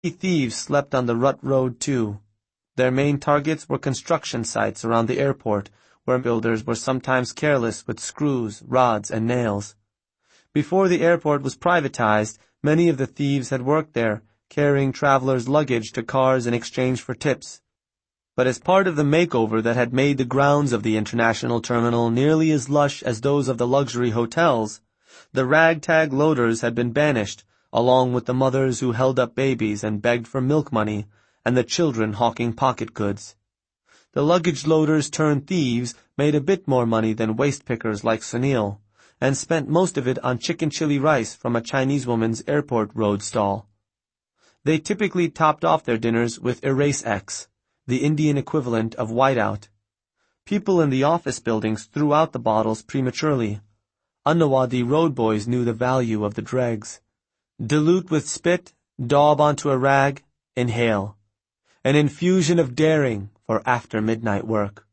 Thieves slept on the rut road too. Their main targets were construction sites around the airport, where builders were sometimes careless with screws, rods, and nails. Before the airport was privatized, many of the thieves had worked there, carrying travelers' luggage to cars in exchange for tips. But as part of the makeover that had made the grounds of the international terminal nearly as lush as those of the luxury hotels, the ragtag loaders had been banished, along with the mothers who held up babies and begged for milk money, and the children hawking pocket goods. The luggage loaders turned thieves made a bit more money than waste pickers like Sunil, and spent most of it on chicken chili rice from a Chinese woman's airport road stall. They typically topped off their dinners with Erase X, the Indian equivalent of whiteout. People in the office buildings threw out the bottles prematurely. Annawadi road boys knew the value of the dregs. Dilute with spit, daub onto a rag, inhale. An infusion of daring for after-midnight work.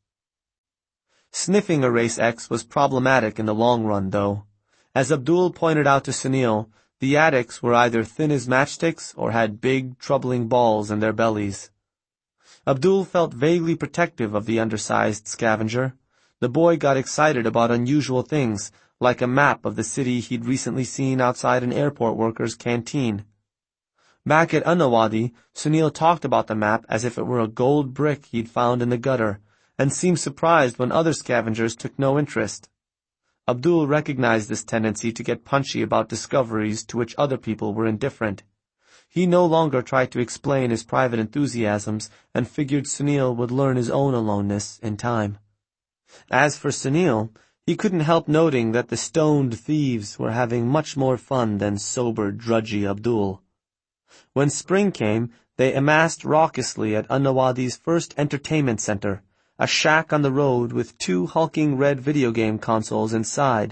Sniffing Erase X was problematic in the long run, though. As Abdul pointed out to Sunil, the addicts were either thin as matchsticks or had big, troubling balls in their bellies. Abdul felt vaguely protective of the undersized scavenger. The boy got excited about unusual things, like a map of the city he'd recently seen outside an airport worker's canteen. Back at Annawadi, Sunil talked about the map as if it were a gold brick he'd found in the gutter, and seemed surprised when other scavengers took no interest. Abdul recognized this tendency to get punchy about discoveries to which other people were indifferent. He no longer tried to explain his private enthusiasms and figured Sunil would learn his own aloneness in time. As for Sunil, he couldn't help noting that the stoned thieves were having much more fun than sober, drudgy Abdul. When spring came, they amassed raucously at Annawadi's first entertainment center, a shack on the road with 2 hulking red video game consoles inside.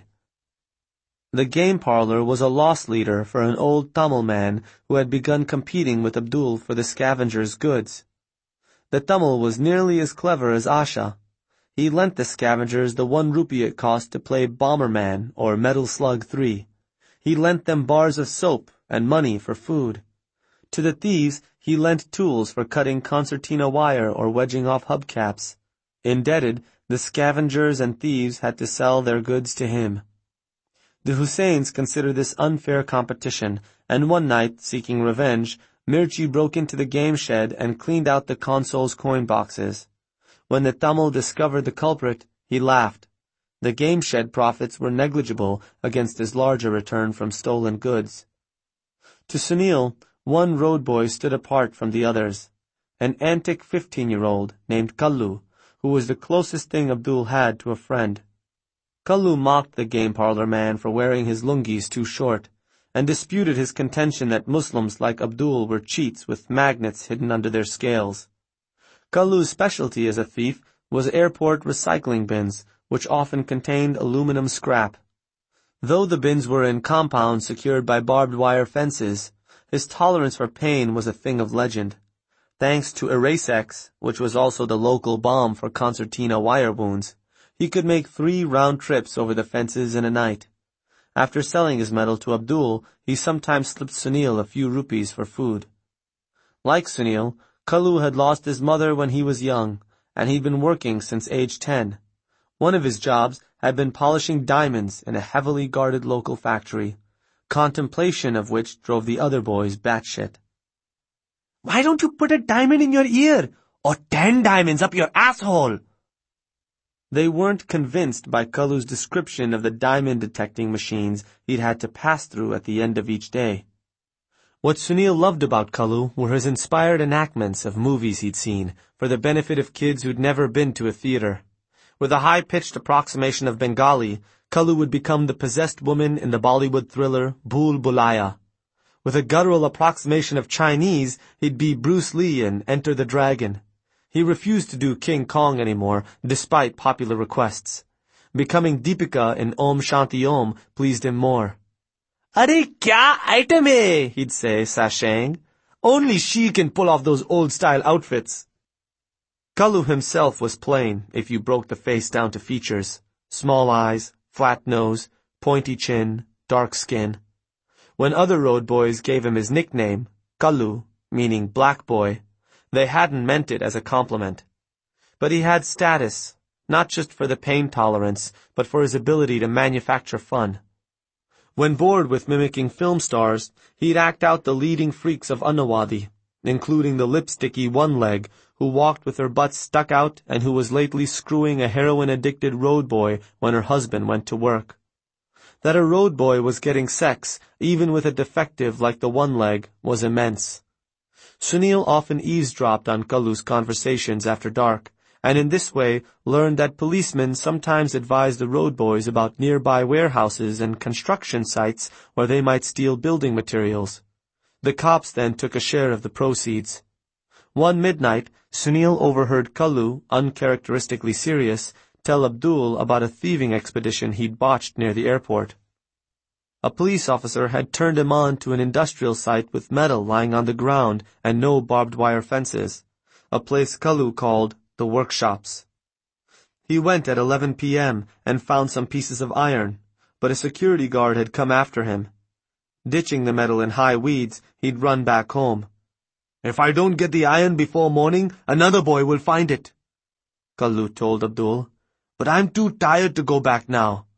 The game parlor was a loss leader for an old Tamil man who had begun competing with Abdul for the scavenger's goods. The Tamil was nearly as clever as Asha. He lent the scavengers the 1 rupee it cost to play Bomberman or Metal Slug 3. He lent them bars of soap and money for food. To the thieves, he lent tools for cutting concertina wire or wedging off hubcaps. Indebted, the scavengers and thieves had to sell their goods to him. The Hussains considered this unfair competition, and one night, seeking revenge, Mirchi broke into the game shed and cleaned out the console's coin boxes. When the Tamil discovered the culprit, he laughed. The game shed profits were negligible against his larger return from stolen goods. To Sunil, one road boy stood apart from the others, an antic 15-year-old named Kallu, who was the closest thing Abdul had to a friend. Kallu mocked the game parlor man for wearing his lungis too short, and disputed his contention that Muslims like Abdul were cheats with magnets hidden under their scales. Kallu's specialty as a thief was airport recycling bins, which often contained aluminum scrap. Though the bins were in compounds secured by barbed wire fences, his tolerance for pain was a thing of legend. Thanks to Erase X, which was also the local balm for concertina wire wounds, he could make 3 round trips over the fences in a night. After selling his metal to Abdul, he sometimes slipped Sunil a few rupees for food. Like Sunil, Kallu had lost his mother when he was young, and he'd been working since age 10. One of his jobs had been polishing diamonds in a heavily guarded local factory, contemplation of which drove the other boys batshit. "Why don't you put a diamond in your ear, or 10 diamonds up your asshole?" They weren't convinced by Kallu's description of the diamond detecting machines he'd had to pass through at the end of each day. What Sunil loved about Kallu were his inspired enactments of movies he'd seen for the benefit of kids who'd never been to a theater. With a high-pitched approximation of Bengali, Kallu would become the possessed woman in the Bollywood thriller Bhool Bhulaiya. With a guttural approximation of Chinese, he'd be Bruce Lee in Enter the Dragon. He refused to do King Kong anymore, despite popular requests. Becoming Deepika in Om Shanti Om pleased him more. "Are kya item hai?" he'd say, sashaying. "Only she can pull off those old-style outfits." Kallu himself was plain, if you broke the face down to features. Small eyes, flat nose, pointy chin, dark skin. When other road boys gave him his nickname, Kallu, meaning black boy, they hadn't meant it as a compliment. But he had status, not just for the pain tolerance, but for his ability to manufacture fun. When bored with mimicking film stars, he'd act out the leading freaks of Annawadi, including the lipsticky one-leg who walked with her butt stuck out and who was lately screwing a heroin-addicted road boy when her husband went to work. That a road boy was getting sex, even with a defective like the one-leg, was immense. Sunil often eavesdropped on Kallu's conversations after dark, and in this way learned that policemen sometimes advised the road boys about nearby warehouses and construction sites where they might steal building materials. The cops then took a share of the proceeds. One midnight, Sunil overheard Kallu, uncharacteristically serious, tell Abdul about a thieving expedition he'd botched near the airport. A police officer had turned him on to an industrial site with metal lying on the ground and no barbed wire fences, a place Kallu called the workshops. He went at 11 p.m. and found some pieces of iron, but a security guard had come after him. Ditching the metal in high weeds, he'd run back home. "If I don't get the iron before morning, another boy will find it," Kallu told Abdul. "But I'm too tired to go back now."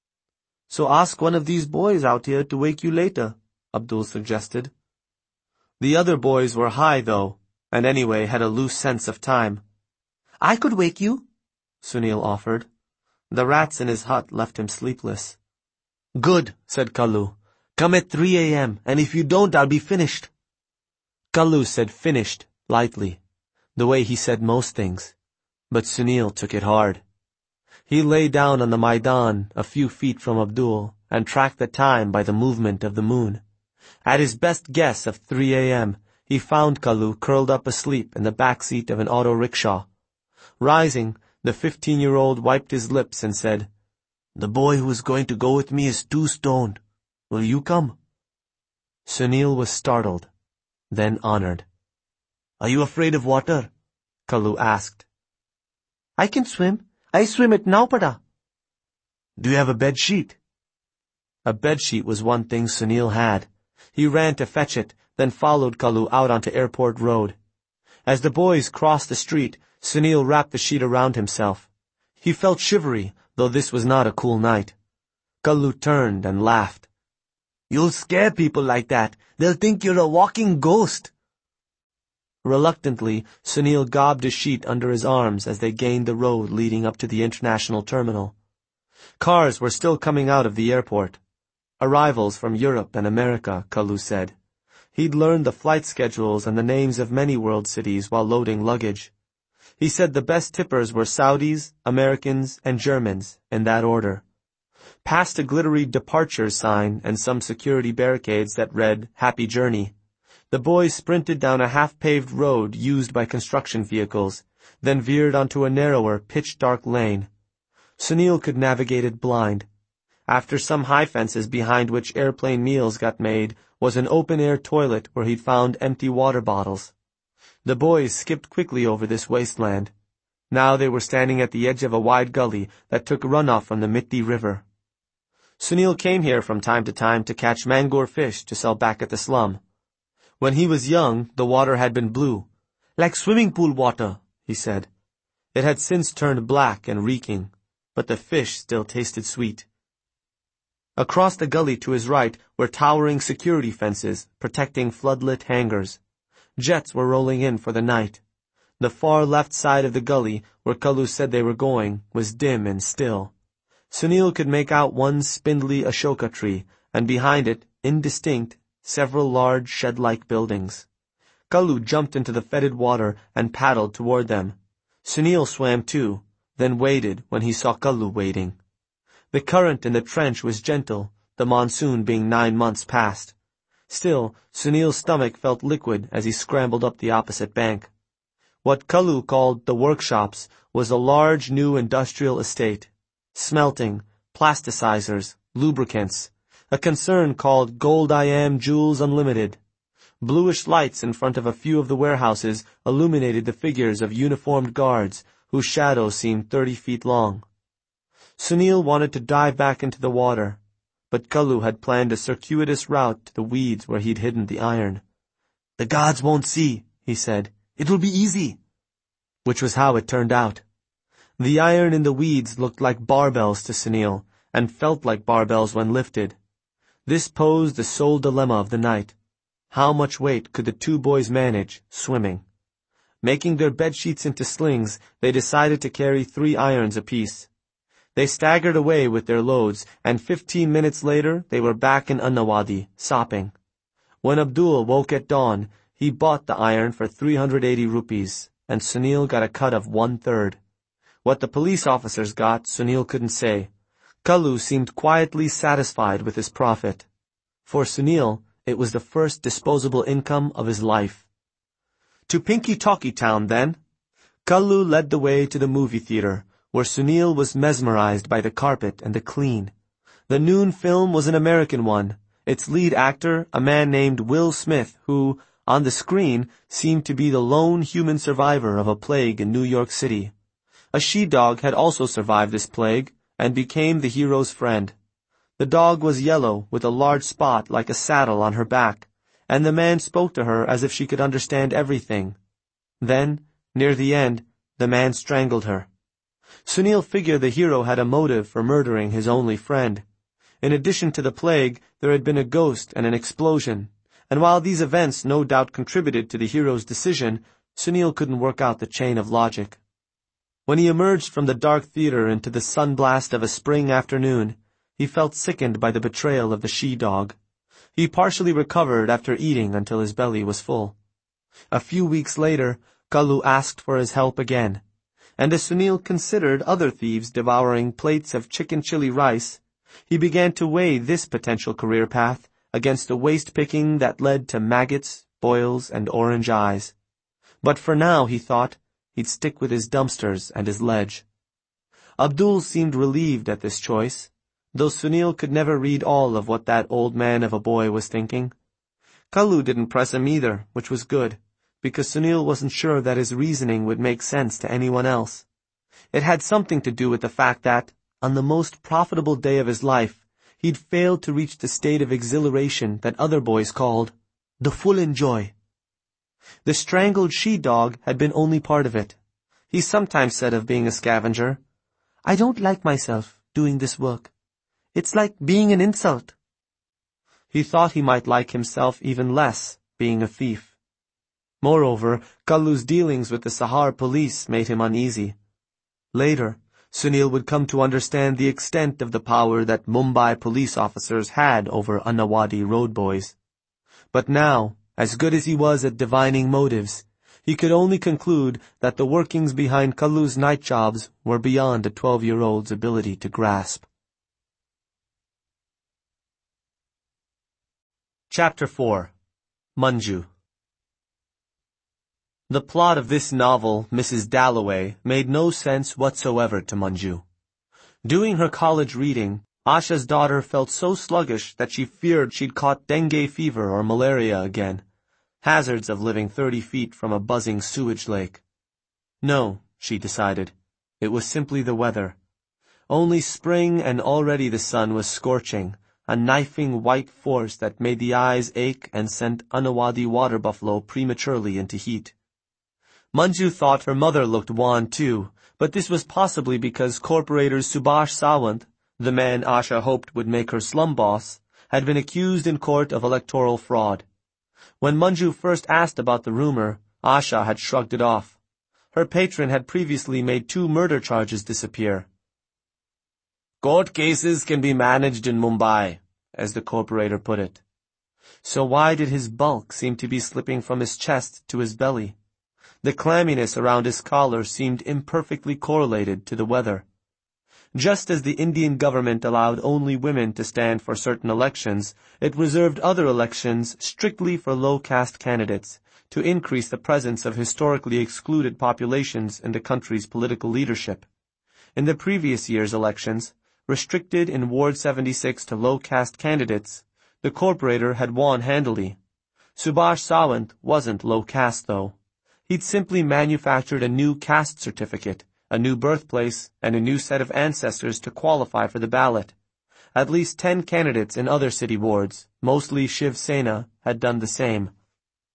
"So ask one of these boys out here to wake you later," Abdul suggested. The other boys were high, though, and anyway had a loose sense of time. "I could wake you," Sunil offered. The rats in his hut left him sleepless. "Good," said Kallu. "Come at 3 a.m., and if you don't, I'll be finished." Kallu said finished, lightly, the way he said most things, but Sunil took it hard. He lay down on the Maidan a few feet from Abdul and tracked the time by the movement of the moon. At his best guess of 3 a.m., he found Kallu curled up asleep in the back seat of an auto rickshaw. Rising, the 15-year-old wiped his lips and said, "The boy who is going to go with me is too stoned. Will you come?" Sunil was startled, then honored. "Are you afraid of water?" Kallu asked. "I can swim. I swim at Naupada." "Do you have a bed sheet?" A bed sheet was one thing Sunil had. He ran to fetch it, then followed Kallu out onto Airport Road. As the boys crossed the street, Sunil wrapped the sheet around himself. He felt shivery, though this was not a cool night. Kallu turned and laughed. "You'll scare people like that. They'll think you're a walking ghost." Reluctantly, Sunil gobbed a sheet under his arms as they gained the road leading up to the international terminal. Cars were still coming out of the airport. Arrivals from Europe and America, Kallu said. He'd learned the flight schedules and the names of many world cities while loading luggage. He said the best tippers were Saudis, Americans, and Germans, in that order. Past a glittery departure sign and some security barricades that read, "Happy Journey," the boys sprinted down a half-paved road used by construction vehicles, then veered onto a narrower, pitch-dark lane. Sunil could navigate it blind. After some high fences behind which airplane meals got made was an open-air toilet where he'd found empty water bottles. The boys skipped quickly over this wasteland. Now they were standing at the edge of a wide gully that took runoff from the Mitti River. Sunil came here from time to catch mangor fish to sell back at the slum. When he was young, the water had been blue. "Like swimming pool water," he said. It had since turned black and reeking, but the fish still tasted sweet. Across the gully to his right were towering security fences protecting floodlit hangars. Jets were rolling in for the night. The far left side of the gully, where Kallu said they were going, was dim and still. Sunil could make out one spindly Ashoka tree, and behind it, indistinct, several large shed-like buildings. Kallu jumped into the fetid water and paddled toward them. Sunil swam too, then waded when he saw Kallu wading. The current in the trench was gentle, the monsoon being 9 months past. Still, Sunil's stomach felt liquid as he scrambled up the opposite bank. What Kallu called the workshops was a large new industrial estate. Smelting, plasticizers, lubricants, a concern called Gold I Am Jewels Unlimited. Bluish lights in front of a few of the warehouses illuminated the figures of uniformed guards, whose shadows seemed 30 feet long. Sunil wanted to dive back into the water, but Kallu had planned a circuitous route to the weeds where he'd hidden the iron. "The gods won't see," he said. "It will be easy." Which was how it turned out. The iron in the weeds looked like barbells to Sunil, and felt like barbells when lifted. This posed the sole dilemma of the night. How much weight could the two boys manage, swimming? Making their bedsheets into slings, they decided to carry 3 irons apiece. They staggered away with their loads, and 15 minutes later they were back in Annawadi, sopping. When Abdul woke at dawn, he bought the iron for 380 rupees, and Sunil got a cut of 1/3. What the police officers got, Sunil couldn't say. Kallu seemed quietly satisfied with his profit. For Sunil, it was the first disposable income of his life. To Pinky Talkie Town, then. Kallu led the way to the movie theater, where Sunil was mesmerized by the carpet and the clean. The noon film was an American one, its lead actor a man named Will Smith who, on the screen, seemed to be the lone human survivor of a plague in New York City. A she-dog had also survived this plague and became the hero's friend. The dog was yellow with a large spot like a saddle on her back, and the man spoke to her as if she could understand everything. Then, near the end, the man strangled her. Sunil figured the hero had a motive for murdering his only friend. In addition to the plague, there had been a ghost and an explosion, and while these events no doubt contributed to the hero's decision, Sunil couldn't work out the chain of logic. When he emerged from the dark theater into the sunblast of a spring afternoon, he felt sickened by the betrayal of the she-dog. He partially recovered after eating until his belly was full. A few weeks later, Kallu asked for his help again, and as Sunil considered other thieves devouring plates of chicken chili rice, he began to weigh this potential career path against the waste-picking that led to maggots, boils, and orange eyes. But for now, he thought, he'd stick with his dumpsters and his ledge. Abdul seemed relieved at this choice, though Sunil could never read all of what that old man of a boy was thinking. Kallu didn't press him either, which was good, because Sunil wasn't sure that his reasoning would make sense to anyone else. It had something to do with the fact that, on the most profitable day of his life, he'd failed to reach the state of exhilaration that other boys called the full enjoy. The strangled she-dog had been only part of it. He sometimes said of being a scavenger, "I don't like myself doing this work. It's like being an insult." He thought he might like himself even less, being a thief. Moreover, Kallu's dealings with the Sahar police made him uneasy. Later, Sunil would come to understand the extent of the power that Mumbai police officers had over Annawadi road boys. But now, as good as he was at divining motives, he could only conclude that the workings behind Kallu's night jobs were beyond a 12-year-old's ability to grasp. Chapter 4. Manju. The plot of this novel, Mrs. Dalloway, made no sense whatsoever to Manju. Doing her college reading, Asha's daughter felt so sluggish that she feared she'd caught dengue fever or malaria again, hazards of living 30 feet from a buzzing sewage lake. No, she decided, it was simply the weather. Only spring and already the sun was scorching, a knifing white force that made the eyes ache and sent Annawadi water buffalo prematurely into heat. Manju thought her mother looked wan too, but this was possibly because corporator Subhash Sawant, the man Asha hoped would make her slum boss, had been accused in court of electoral fraud. When Manju first asked about the rumor, Asha had shrugged it off. Her patron had previously made 2 murder charges disappear. "Court cases can be managed in Mumbai," as the corporator put it. So why did his bulk seem to be slipping from his chest to his belly? The clamminess around his collar seemed imperfectly correlated to the weather. Just as the Indian government allowed only women to stand for certain elections, it reserved other elections strictly for low-caste candidates, to increase the presence of historically excluded populations in the country's political leadership. In the previous year's elections, restricted in Ward 76 to low-caste candidates, the corporator had won handily. Subhash Sawant wasn't low-caste, though. He'd simply manufactured a new caste certificate, a new birthplace, and a new set of ancestors to qualify for the ballot. At least 10 candidates in other city wards, mostly Shiv Sena, had done the same.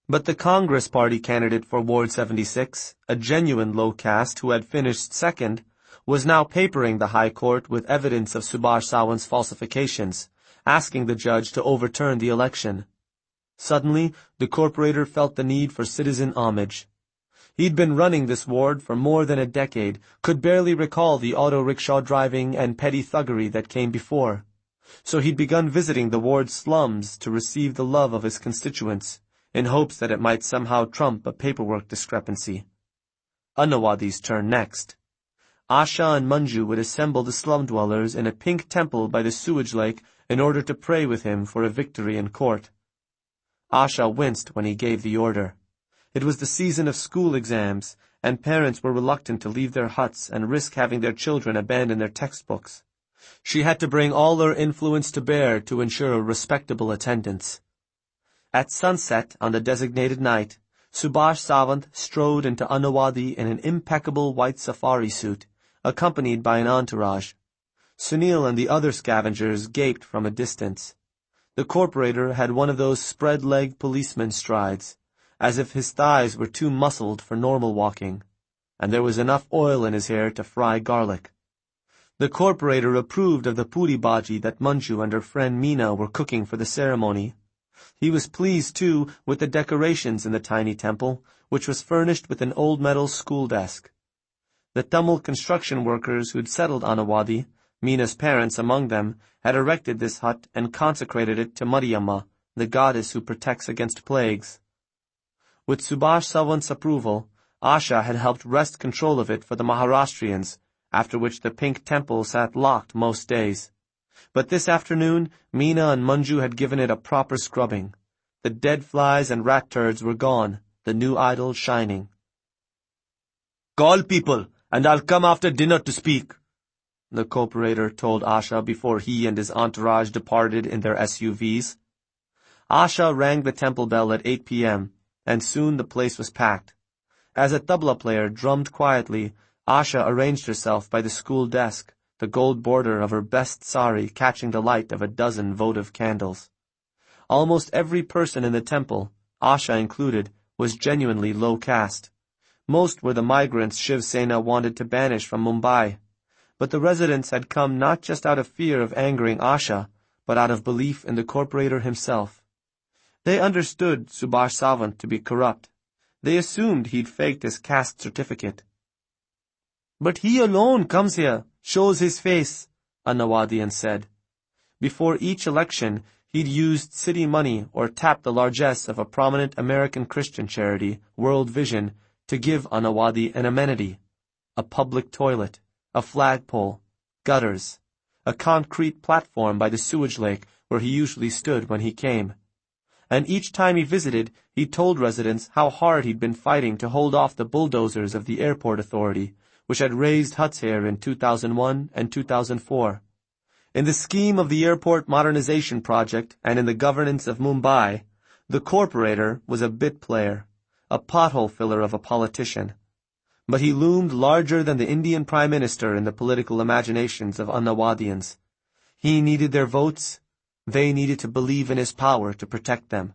But the Congress Party candidate for Ward 76, a genuine low caste who had finished second, was now papering the High Court with evidence of Subhash Sawant's falsifications, asking the judge to overturn the election. Suddenly, the corporator felt the need for citizen homage. He'd been running this ward for more than a decade, could barely recall the auto-rickshaw driving and petty thuggery that came before. So he'd begun visiting the ward's slums to receive the love of his constituents, in hopes that it might somehow trump a paperwork discrepancy. Annawaddi's turn next. Asha and Manju would assemble the slum dwellers in a pink temple by the sewage lake in order to pray with him for a victory in court. Asha winced when he gave the order. It was the season of school exams, and parents were reluctant to leave their huts and risk having their children abandon their textbooks. She had to bring all her influence to bear to ensure a respectable attendance. At sunset on the designated night, Subhash Sawant strode into Annawaddi in an impeccable white safari suit, accompanied by an entourage. Sunil and the other scavengers gaped from a distance. The corporator had one of those spread-leg policeman strides, as if his thighs were too muscled for normal walking, and there was enough oil in his hair to fry garlic. The corporator approved of the puri bhaji that Manju and her friend Meena were cooking for the ceremony. He was pleased, too, with the decorations in the tiny temple, which was furnished with an old metal school desk. The Tamil construction workers who'd settled Annawaddi, Meena's parents among them, had erected this hut and consecrated it to Mariamma, the goddess who protects against plagues. With Subhash Sawant's approval, Asha had helped wrest control of it for the Maharashtrians, after which the pink temple sat locked most days. But this afternoon, Meena and Manju had given it a proper scrubbing. The dead flies and rat turds were gone, the new idol shining. "Call people, and I'll come after dinner to speak," the corporator told Asha before he and his entourage departed in their SUVs. Asha rang the temple bell at 8 p.m., and soon the place was packed. As a tabla player drummed quietly, Asha arranged herself by the school desk, the gold border of her best sari catching the light of a dozen votive candles. Almost every person in the temple, Asha included, was genuinely low caste. Most were the migrants Shiv Sena wanted to banish from Mumbai. But the residents had come not just out of fear of angering Asha, but out of belief in the corporator himself. They understood Subhash Sawant to be corrupt. They assumed he'd faked his caste certificate. "But he alone comes here, shows his face," Annawaddian said. Before each election, he'd used city money or tapped the largesse of a prominent American Christian charity, World Vision, to give Annawaddi an amenity: a public toilet, a flagpole, gutters, a concrete platform by the sewage lake where he usually stood when he came. And each time he visited, he told residents how hard he'd been fighting to hold off the bulldozers of the airport authority, which had razed huts here in 2001 and 2004. In the scheme of the airport modernization project and in the governance of Mumbai, the corporator was a bit player, a pothole filler of a politician. But he loomed larger than the Indian Prime Minister in the political imaginations of Annawaddians. He needed their votes. They needed to believe in his power to protect them.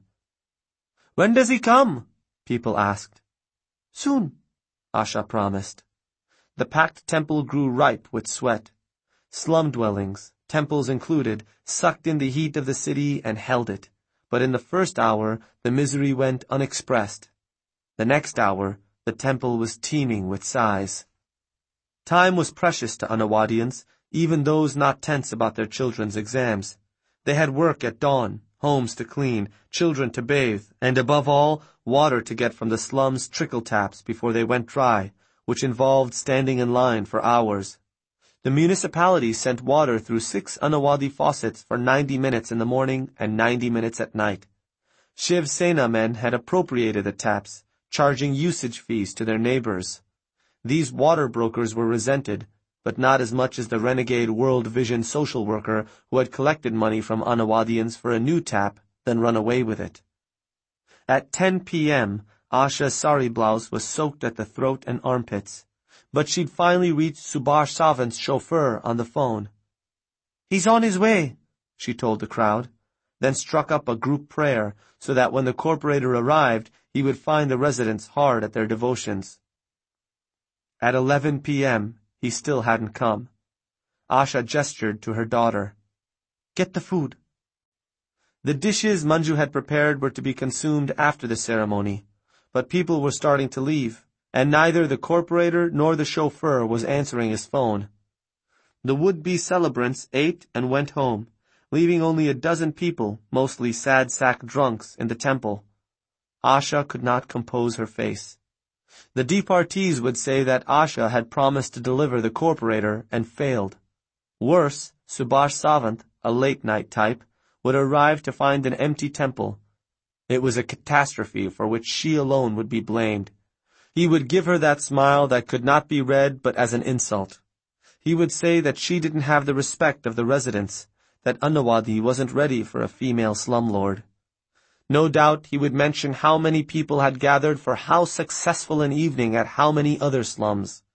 "When does he come?" people asked. "Soon," Asha promised. The packed temple grew ripe with sweat. Slum dwellings, temples included, sucked in the heat of the city and held it. But in the first hour, the misery went unexpressed. The next hour, the temple was teeming with sighs. Time was precious to Annawaddians, even those not tense about their children's exams. They had work at dawn, homes to clean, children to bathe, and above all, water to get from the slums' trickle taps before they went dry, which involved standing in line for hours. The municipality sent water through 6 Annawaddi faucets for 90 minutes in the morning and 90 minutes at night. Shiv Sena men had appropriated the taps, charging usage fees to their neighbors. These water brokers were resented, but not as much as the renegade World Vision social worker who had collected money from Annawaddians for a new tap, then run away with it. At 10 p.m., Asha's sari blouse was soaked at the throat and armpits, but she'd finally reached Subhash Sawant's chauffeur on the phone. "He's on his way," she told the crowd. then struck up a group prayer so that when the corporator arrived, he would find the residents hard at their devotions. At 11 p.m., he still hadn't come. Asha gestured to her daughter. "Get the food." The dishes Manju had prepared were to be consumed after the ceremony, but people were starting to leave, and neither the corporator nor the chauffeur was answering his phone. The would-be celebrants ate and went home, leaving only a dozen people, mostly sad-sack drunks, in the temple. Asha could not compose her face. The departees would say that Asha had promised to deliver the corporator and failed. Worse, Subhash Sawant, a late-night type, would arrive to find an empty temple. It was a catastrophe for which she alone would be blamed. He would give her that smile that could not be read but as an insult. He would say that she didn't have the respect of the residents, that Annawadi wasn't ready for a female slumlord. No doubt he would mention how many people had gathered for how successful an evening at how many other slums.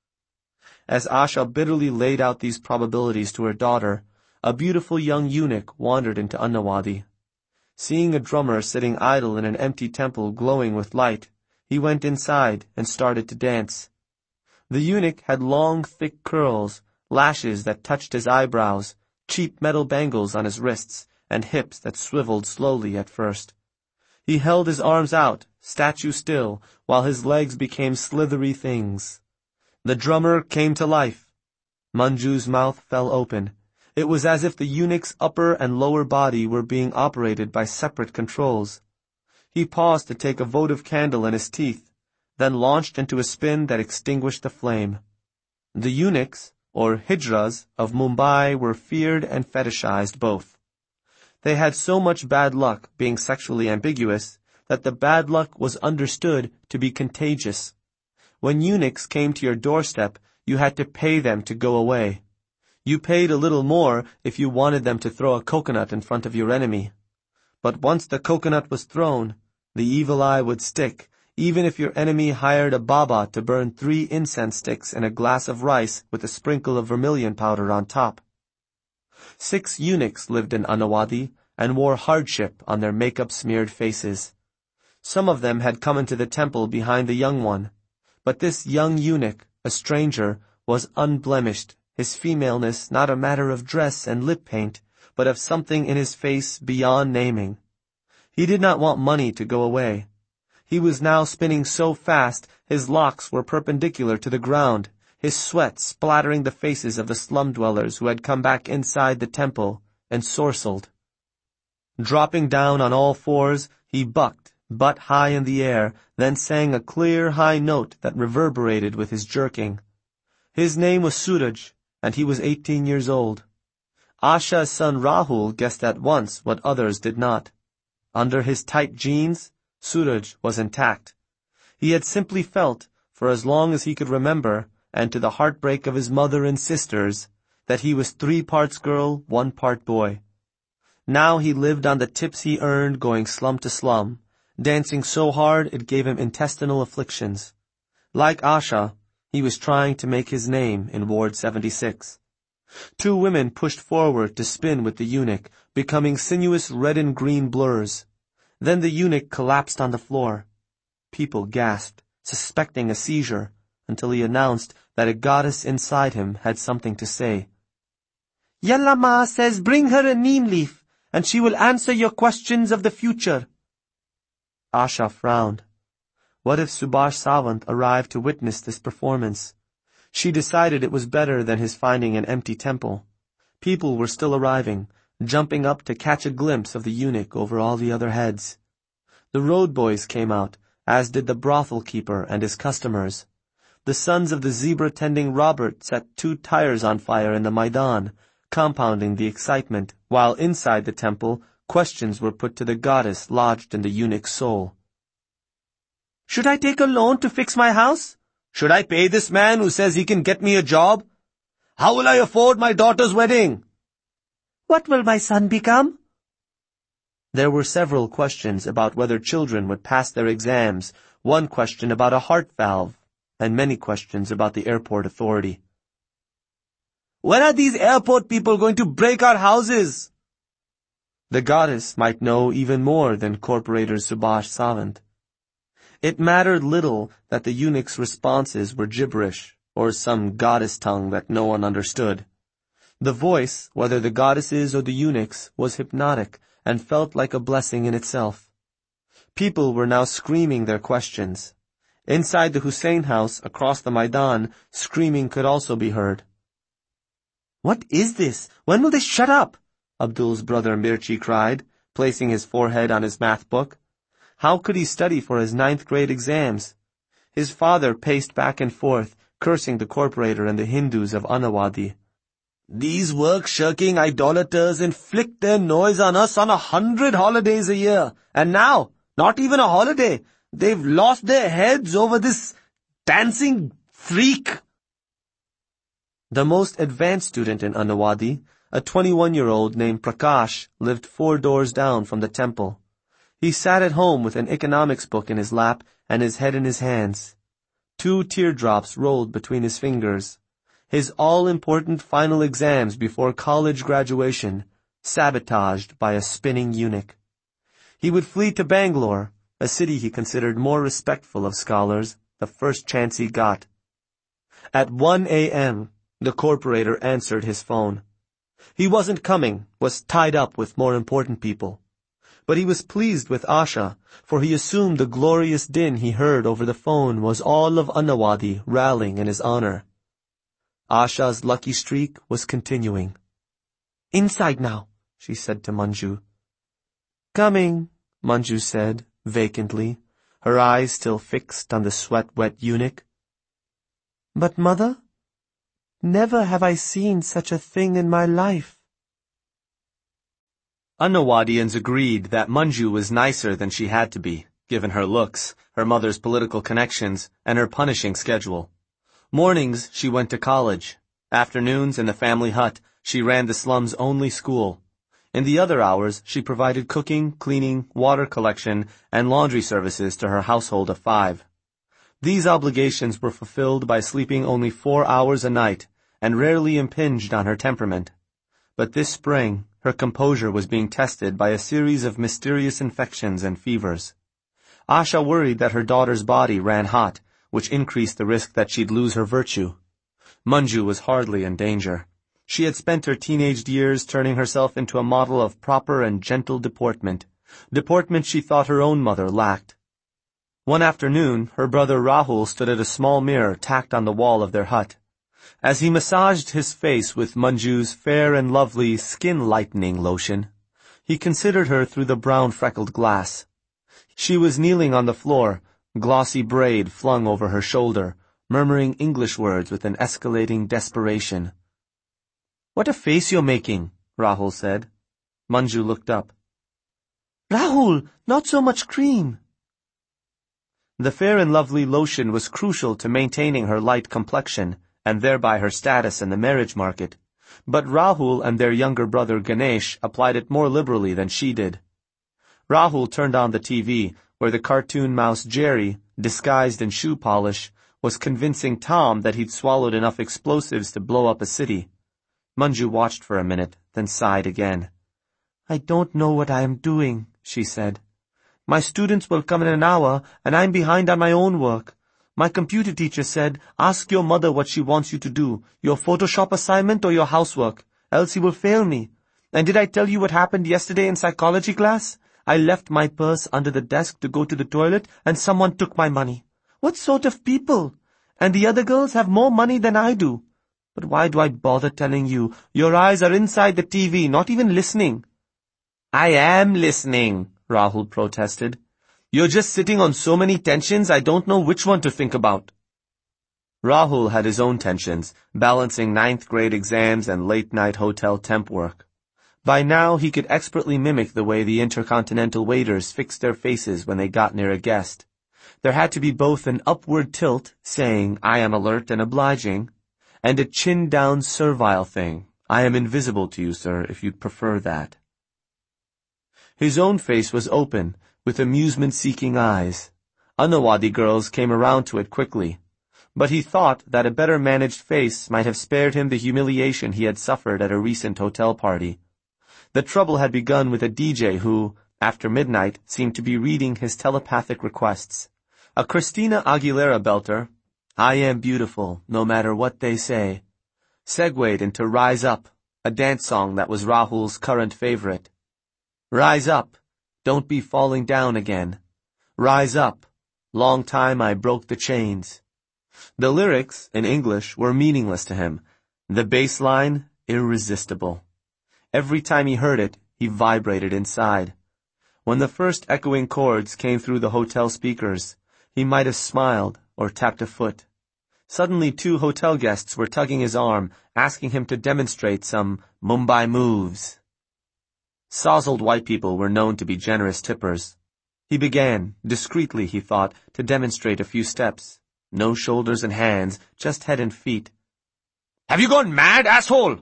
As Asha bitterly laid out these probabilities to her daughter, a beautiful young eunuch wandered into Annawadi. Seeing a drummer sitting idle in an empty temple glowing with light, he went inside and started to dance. The eunuch had long, thick curls, lashes that touched his eyebrows, cheap metal bangles on his wrists, and hips that swiveled slowly at first. He held his arms out, statue still, while his legs became slithery things. The drummer came to life. Manju's mouth fell open. It was as if the eunuch's upper and lower body were being operated by separate controls. He paused to take a votive candle in his teeth, then launched into a spin that extinguished the flame. The eunuchs, or hijras, of Mumbai were feared and fetishized both. They had so much bad luck, being sexually ambiguous, that the bad luck was understood to be contagious. When eunuchs came to your doorstep, you had to pay them to go away. You paid a little more if you wanted them to throw a coconut in front of your enemy. But once the coconut was thrown, the evil eye would stick, even if your enemy hired a baba to burn 3 incense sticks in a glass of rice with a sprinkle of vermilion powder on top. 6 eunuchs lived in Annawadi and wore hardship on their makeup-smeared faces. Some of them had come into the temple behind the young one, but this young eunuch, a stranger, was unblemished, his femaleness not a matter of dress and lip paint, but of something in his face beyond naming. He did not want money to go away. He was now spinning so fast his locks were perpendicular to the ground, his sweat splattering the faces of the slum dwellers who had come back inside the temple, ensorcelled. Dropping down on all fours, he bucked, butt high in the air, then sang a clear high note that reverberated with his jerking. His name was Suraj, and he was 18 years old. Asha's son Rahul guessed at once what others did not. Under his tight jeans, Suraj was intact. He had simply felt, for as long as he could remember, and to the heartbreak of his mother and sisters, that he was 3 parts girl, 1 part boy. Now he lived on the tips he earned going slum to slum, dancing so hard it gave him intestinal afflictions. Like Asha, he was trying to make his name in Ward 76. 2 women pushed forward to spin with the eunuch, becoming sinuous red and green blurs. Then the eunuch collapsed on the floor. People gasped, suspecting a seizure, until he announced that a goddess inside him had something to say. "Yalla Ma says bring her a neem leaf, and she will answer your questions of the future." Asha frowned. What if Subhash Sawant arrived to witness this performance? She decided it was better than his finding an empty temple. People were still arriving, jumping up to catch a glimpse of the eunuch over all the other heads. The road boys came out, as did the brothel keeper and his customers. The sons of the zebra-tending Robert set 2 tires on fire in the Maidan, compounding the excitement, while inside the temple, questions were put to the goddess lodged in the eunuch's soul. "Should I take a loan to fix my house? Should I pay this man who says he can get me a job? How will I afford my daughter's wedding? What will my son become?" There were several questions about whether children would pass their exams, 1 question about a heart valve, and many questions about the airport authority. "When are these airport people going to break our houses?" The goddess might know even more than Corporator Subhash Savant. It mattered little that the eunuch's responses were gibberish, or some goddess tongue that no one understood. The voice, whether the goddess's or the eunuch's, was hypnotic and felt like a blessing in itself. People were now screaming their questions. Inside the Hussein house, across the Maidan, screaming could also be heard. "What is this? When will they shut up?" Abdul's brother Mirchi cried, placing his forehead on his math book. How could he study for his 9th grade exams? His father paced back and forth, cursing the corporator and the Hindus of Annawadi. "These work-shirking idolaters inflict their noise on us on 100 holidays a year, and now, not even a holiday, they've lost their heads over this dancing freak." The most advanced student in Annawadi, a 21-year-old named Prakash, lived 4 doors down from the temple. He sat at home with an economics book in his lap and his head in his hands. 2 teardrops rolled between his fingers. His all-important final exams before college graduation, sabotaged by a spinning eunuch. He would flee to Bangalore, a city he considered more respectful of scholars, the first chance he got. At 1 a.m., the corporator answered his phone. He wasn't coming, was tied up with more important people. But he was pleased with Asha, for he assumed the glorious din he heard over the phone was all of Annawadi rallying in his honor. Asha's lucky streak was continuing. "Inside now," she said to Manju. "Coming," Manju said, vacantly, her eyes still fixed on the sweat-wet eunuch. "But, Mother, never have I seen such a thing in my life." Annawadians agreed that Manju was nicer than she had to be, given her looks, her mother's political connections, and her punishing schedule. Mornings, she went to college. Afternoons, in the family hut, she ran the slum's only school. In the other hours, she provided cooking, cleaning, water collection, and laundry services to her household of 5. These obligations were fulfilled by sleeping only 4 hours a night, and rarely impinged on her temperament. But this spring, her composure was being tested by a series of mysterious infections and fevers. Asha worried that her daughter's body ran hot, which increased the risk that she'd lose her virtue. Manju was hardly in danger. She had spent her teenage years turning herself into a model of proper and gentle deportment she thought her own mother lacked. One afternoon, her brother Rahul stood at a small mirror tacked on the wall of their hut. As he massaged his face with Manju's fair and lovely skin-lightening lotion, he considered her through the brown freckled glass. She was kneeling on the floor, glossy braid flung over her shoulder, murmuring English words with an escalating desperation. "What a face you're making," Rahul said. Manju looked up. "Rahul, not so much cream." The fair and lovely lotion was crucial to maintaining her light complexion, and thereby her status in the marriage market, but Rahul and their younger brother Ganesh applied it more liberally than she did. Rahul turned on the TV, where the cartoon mouse Jerry, disguised in shoe polish, was convincing Tom that he'd swallowed enough explosives to blow up a city. Manju watched for a minute, then sighed again. "I don't know what I am doing," she said. "My students will come in an hour, and I'm behind on my own work. My computer teacher said, ask your mother what she wants you to do, your Photoshop assignment or your housework, else you will fail me. And did I tell you what happened yesterday in psychology class? I left my purse under the desk to go to the toilet and someone took my money. What sort of people? And the other girls have more money than I do. But why do I bother telling you? Your eyes are inside the TV, not even listening." "I am listening," Rahul protested. "You're just sitting on so many tensions I don't know which one to think about." Rahul had his own tensions, balancing 9th grade exams and late-night hotel temp work. By now he could expertly mimic the way the intercontinental waiters fixed their faces when they got near a guest. There had to be both an upward tilt, saying, "I am alert and obliging," and a chin-down servile thing, "I am invisible to you, sir, if you'd prefer that." His own face was open, with amusement-seeking eyes. Annawadi girls came around to it quickly. But he thought that a better-managed face might have spared him the humiliation he had suffered at a recent hotel party. The trouble had begun with a DJ who, after midnight, seemed to be reading his telepathic requests. A Christina Aguilera belter, "I am beautiful, no matter what they say," segued into Rise Up, a dance song that was Rahul's current favorite. Rise up, don't be falling down again. Rise up, long time I broke the chains. The lyrics, in English, were meaningless to him. The bass line, irresistible. Every time he heard it, he vibrated inside. When the first echoing chords came through the hotel speakers, he might have smiled or tapped a foot. Suddenly 2 hotel guests were tugging his arm, asking him to demonstrate some Mumbai moves. Sozzled white people were known to be generous tippers. He began, discreetly he thought, to demonstrate a few steps. No shoulders and hands, just head and feet. "Have you gone mad, asshole?"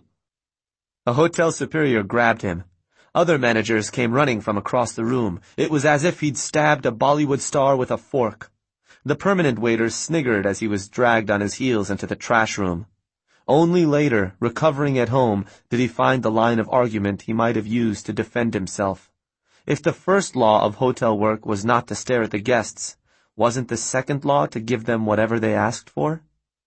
A hotel superior grabbed him. Other managers came running from across the room. It was as if he'd stabbed a Bollywood star with a fork. The permanent waiter sniggered as he was dragged on his heels into the trash room. Only later, recovering at home, did he find the line of argument he might have used to defend himself. If the first law of hotel work was not to stare at the guests, wasn't the second law to give them whatever they asked for?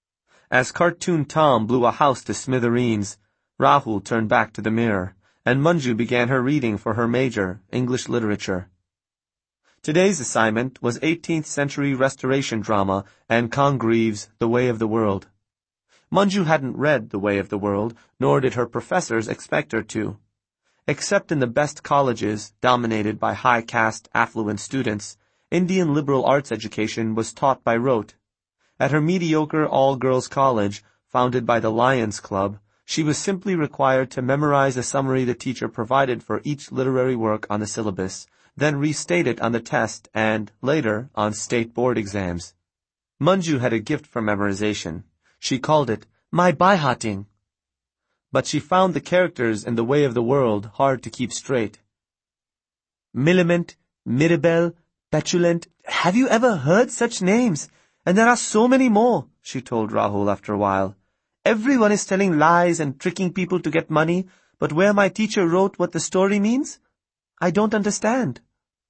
As Cartoon Tom blew a house to smithereens, Rahul turned back to the mirror, and Manju began her reading for her major, English Literature. Today's assignment was 18th century restoration drama and Congreve's The Way of the World. Manju hadn't read The Way of the World, nor did her professors expect her to. Except in the best colleges, dominated by high-caste, affluent students, Indian liberal arts education was taught by rote. At her mediocre all-girls college, founded by the Lions Club, she was simply required to memorize a summary the teacher provided for each literary work on the syllabus, then restate it on the test and, later, on state board exams. Manju had a gift for memorization. She called it my by-hearting. But she found the characters in The Way of the World hard to keep straight. Millimant, Mirabelle, Petulant, have you ever heard such names? And there are so many more, she told Rahul after a while. Everyone is telling lies and tricking people to get money, but where my teacher wrote what the story means, I don't understand.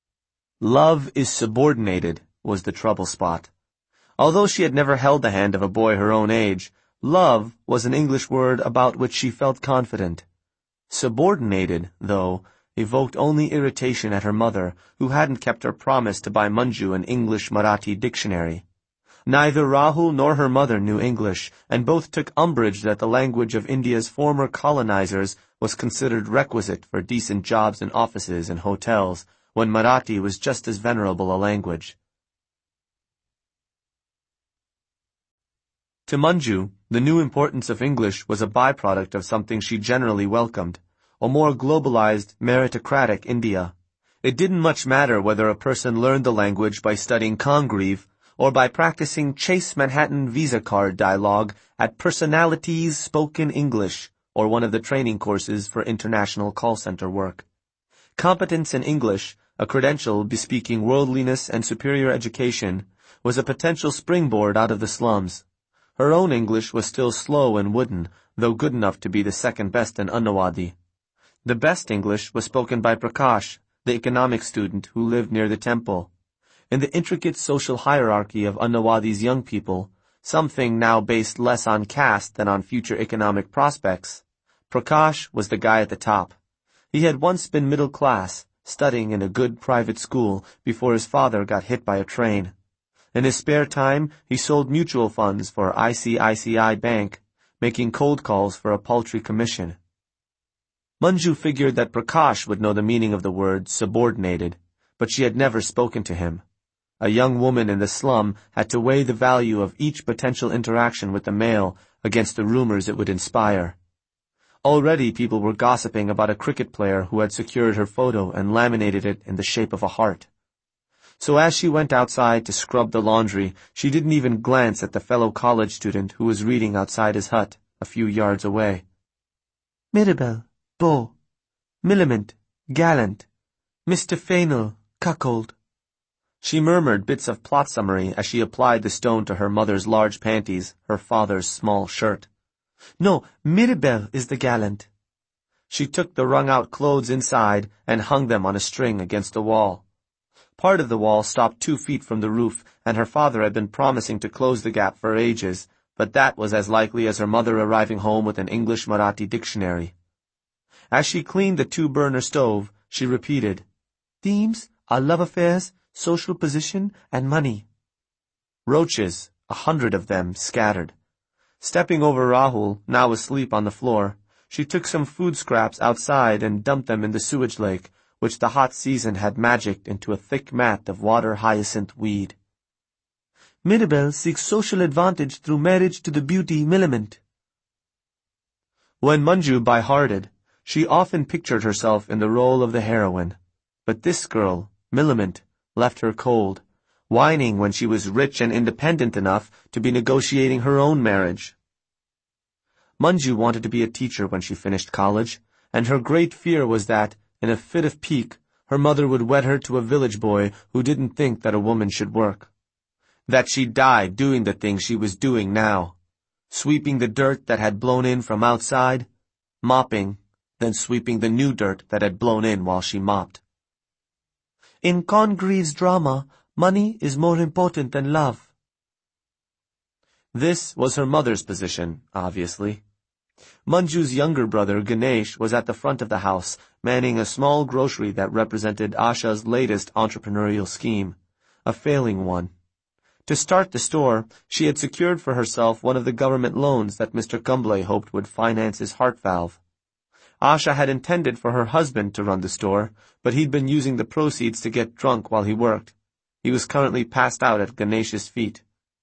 Love is subordinated, was the trouble spot. Although she had never held the hand of a boy her own age, love was an English word about which she felt confident. Subordinated, though, evoked only irritation at her mother, who hadn't kept her promise to buy Manju an English-Marathi dictionary. Neither Rahul nor her mother knew English, and both took umbrage that the language of India's former colonizers was considered requisite for decent jobs in offices and hotels, when Marathi was just as venerable a language. To Manju, the new importance of English was a byproduct of something she generally welcomed, a more globalized, meritocratic India. It didn't much matter whether a person learned the language by studying Congreve or by practicing Chase Manhattan Visa card dialogue at Personalities Spoken English, or one of the training courses for international call center work. Competence in English, a credential bespeaking worldliness and superior education, was a potential springboard out of the slums. Her own English was still slow and wooden, though good enough to be the second best in Annawadi. The best English was spoken by Prakash, the economics student who lived near the temple. In the intricate social hierarchy of Annawadi's young people, something now based less on caste than on future economic prospects, Prakash was the guy at the top. He had once been middle class, studying in a good private school before his father got hit by a train. In his spare time, he sold mutual funds for ICICI Bank, making cold calls for a paltry commission. Manju figured that Prakash would know the meaning of the word subordinated, but she had never spoken to him. A young woman in the slum had to weigh the value of each potential interaction with the male against the rumors it would inspire. Already people were gossiping about a cricket player who had secured her photo and laminated it in the shape of a heart. So as she went outside to scrub the laundry, she didn't even glance at the fellow college student who was reading outside his hut, a few yards away. Mirabelle, Beau, Millimant, Gallant, Mr. Fainall, Cuckold. She murmured bits of plot summary as she applied the stone to her mother's large panties, her father's small shirt. No, Mirabelle is the gallant. She took the wrung-out clothes inside and hung them on a string against the wall. Part of the wall stopped 2 feet from the roof, and her father had been promising to close the gap for ages, but that was as likely as her mother arriving home with an English-Marathi dictionary. As she cleaned the 2-burner stove, she repeated, "Themes are love affairs, social position, and money." Roaches, 100 of them, scattered. Stepping over Rahul, now asleep on the floor, she took some food scraps outside and dumped them in the sewage lake, which the hot season had magicked into a thick mat of water hyacinth weed. Mirabel seeks social advantage through marriage to the beauty Millamant. When Manju by-hearted, she often pictured herself in the role of the heroine, but this girl, Millamant, left her cold, whining when she was rich and independent enough to be negotiating her own marriage. Manju wanted to be a teacher when she finished college, and her great fear was that, in a fit of pique, her mother would wed her to a village boy who didn't think that a woman should work. That she'd die doing the thing she was doing now, sweeping the dirt that had blown in from outside, mopping, then sweeping the new dirt that had blown in while she mopped. In Congreve's drama, money is more important than love. This was her mother's position, obviously. Manju's younger brother, Ganesh, was at the front of the house, manning a small grocery that represented Asha's latest entrepreneurial scheme, a failing one. To start the store, she had secured for herself one of the government loans that Mr. Kumble hoped would finance his heart valve. Asha had intended for her husband to run the store, but he'd been using the proceeds to get drunk while he worked. He was currently passed out at Ganesh's feet.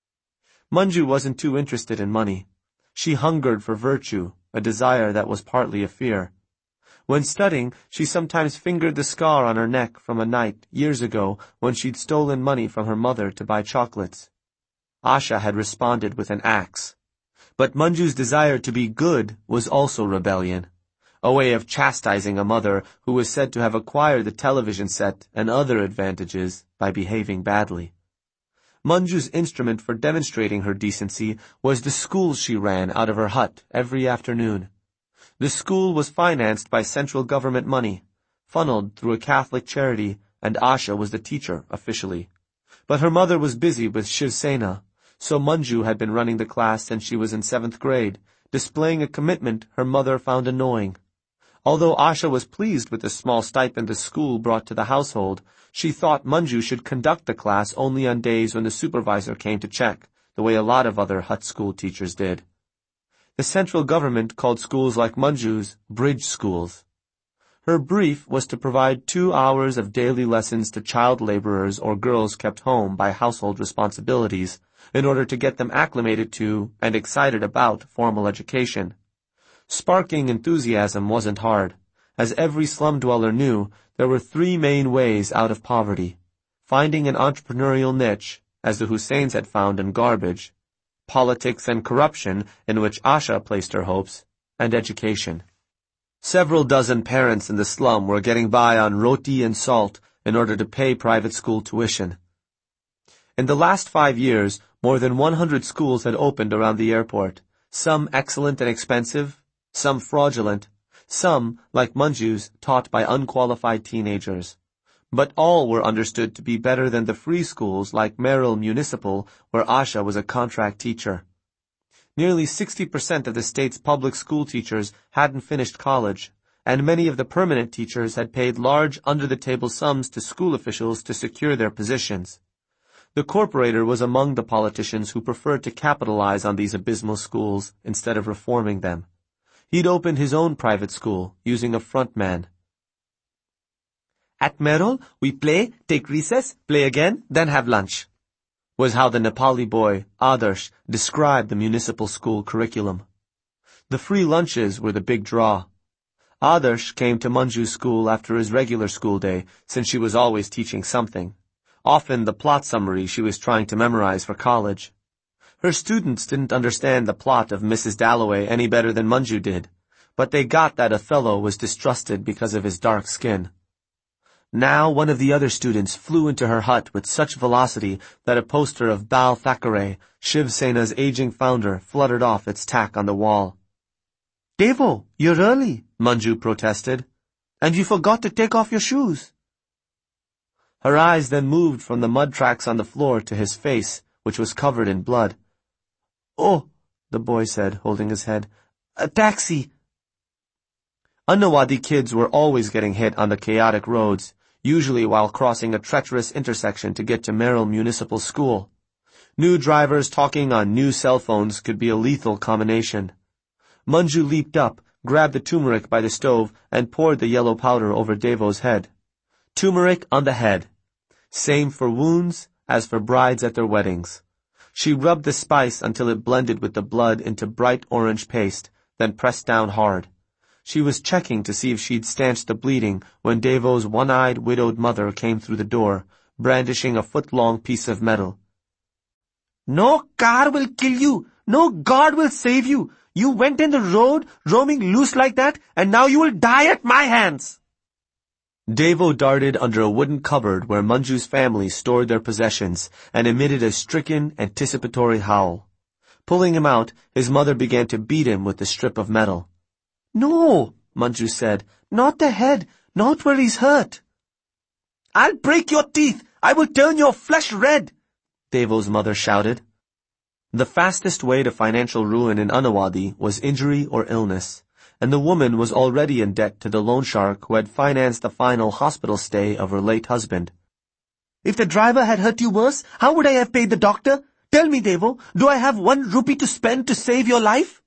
Manju wasn't too interested in money. She hungered for virtue, a desire that was partly a fear. When studying, she sometimes fingered the scar on her neck from a night, years ago, when she'd stolen money from her mother to buy chocolates. Asha had responded with an axe. But Manju's desire to be good was also rebellion, a way of chastising a mother who was said to have acquired the television set and other advantages by behaving badly. Manju's instrument for demonstrating her decency was the school she ran out of her hut every afternoon. The school was financed by central government money, funneled through a Catholic charity, and Asha was the teacher, officially. But her mother was busy with Shiv Sena, so Manju had been running the class since she was in 7th grade, displaying a commitment her mother found annoying. Although Asha was pleased with the small stipend the school brought to the household, she thought Manju should conduct the class only on days when the supervisor came to check, the way a lot of other hut school teachers did. The central government called schools like Manju's bridge schools. Her brief was to provide 2 hours of daily lessons to child laborers or girls kept home by household responsibilities in order to get them acclimated to and excited about formal education. Sparking enthusiasm wasn't hard. As every slum dweller knew, there were 3 main ways out of poverty: finding an entrepreneurial niche, as the Husseins had found in garbage, politics and corruption, in which Asha placed her hopes, and education. Several dozen parents in the slum were getting by on roti and salt in order to pay private school tuition. In the last 5 years, more than 100 schools had opened around the airport, some excellent and expensive, some fraudulent, some, like Manju's, taught by unqualified teenagers. But all were understood to be better than the free schools like Merrill Municipal, where Asha was a contract teacher. Nearly 60% of the state's public school teachers hadn't finished college, and many of the permanent teachers had paid large under-the-table sums to school officials to secure their positions. The corporator was among the politicians who preferred to capitalize on these abysmal schools instead of reforming them. He'd opened his own private school, using a front man. "At Merrill, we play, take recess, play again, then have lunch," was how the Nepali boy, Adarsh, described the municipal school curriculum. The free lunches were the big draw. Adarsh came to Manju's school after his regular school day, since she was always teaching something, often the plot summary she was trying to memorize for college. Her students didn't understand the plot of Mrs. Dalloway any better than Manju did, but they got that Othello was distrusted because of his dark skin. Now one of the other students flew into her hut with such velocity that a poster of Bal Thackeray, Shiv Sena's aging founder, fluttered off its tack on the wall. Devo, you're early, Manju protested. And you forgot to take off your shoes. Her eyes then moved from the mud tracks on the floor to his face, which was covered in blood. Oh, the boy said, holding his head. A taxi. Annawadi kids were always getting hit on the chaotic roads, usually while crossing a treacherous intersection to get to Merrill Municipal School. New drivers talking on new cell phones could be a lethal combination. Manju leaped up, grabbed the turmeric by the stove, and poured the yellow powder over Devo's head. Turmeric on the head. Same for wounds as for brides at their weddings. She rubbed the spice until it blended with the blood into bright orange paste, then pressed down hard. She was checking to see if she'd stanched the bleeding when Devo's one-eyed widowed mother came through the door, brandishing a foot-long piece of metal. No car will kill you. No God will save you. You went in the road, roaming loose like that, and now you will die at my hands. Devo darted under a wooden cupboard where Manju's family stored their possessions and emitted a stricken, anticipatory howl. Pulling him out, his mother began to beat him with the strip of metal. No, Manju said, not the head, not where he's hurt. I'll break your teeth. I will turn your flesh red, Devo's mother shouted. The fastest way to financial ruin in Annawadi was injury or illness, and the woman was already in debt to the loan shark who had financed the final hospital stay of her late husband. If the driver had hurt you worse, how would I have paid the doctor? Tell me, Devo, do I have 1 rupee to spend to save your life?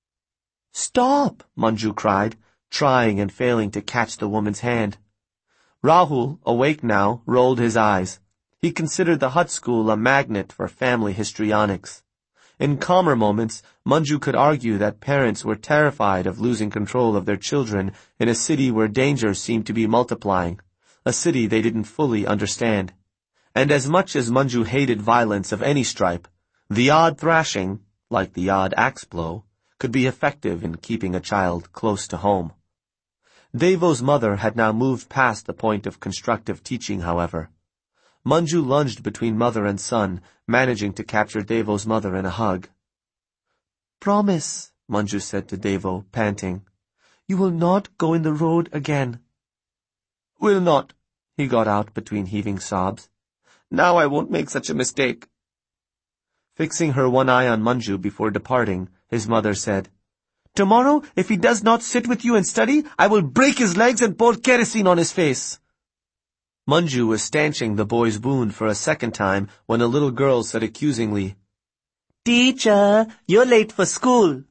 Stop, Manju cried, trying and failing to catch the woman's hand. Rahul, awake now, rolled his eyes. He considered the Hut School a magnet for family histrionics. In calmer moments, Manju could argue that parents were terrified of losing control of their children in a city where dangers seemed to be multiplying, a city they didn't fully understand. And as much as Manju hated violence of any stripe, the odd thrashing, like the odd axe blow, could be effective in keeping a child close to home. Devo's mother had now moved past the point of constructive teaching, however. Manju lunged between mother and son, managing to capture Devo's mother in a hug. Promise, Manju said to Devo, panting. You will not go in the road again. Will not, he got out between heaving sobs. Now I won't make such a mistake. Fixing her one eye on Manju before departing, his mother said, Tomorrow, if he does not sit with you and study, I will break his legs and pour kerosene on his face. Manju was stanching the boy's wound for a second time when a little girl said accusingly, Teacher, you're late for school.